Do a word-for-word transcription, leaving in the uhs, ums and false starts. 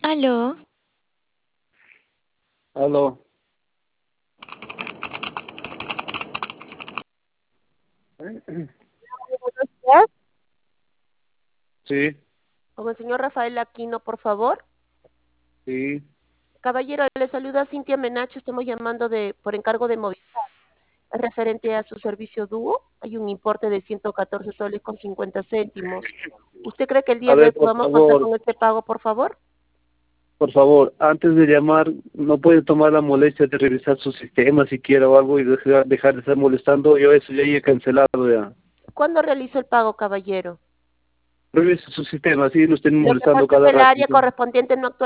Aló, Aló, Buenos días, sí, con el señor Rafael Aquino, por favor. sí, Caballero, le saluda Cintia Menacho, estamos llamando de por encargo de Movistar. Es referente a su servicio Dúo, hay un importe de ciento catorce soles con cincuenta céntimos. ¿Usted cree que el a día de hoy ver, por podamos contar favor, con este pago, por favor? por favor, antes de llamar, no puede tomar la molestia de revisar su sistema siquiera o algo y dejar, dejar de estar molestando. Yo eso ya he cancelado ya. ¿Cuándo realizó el pago, caballero? Revise su sistema, así no estén Lo que molestando pasa es que cada el área ratito. correspondiente no actualiza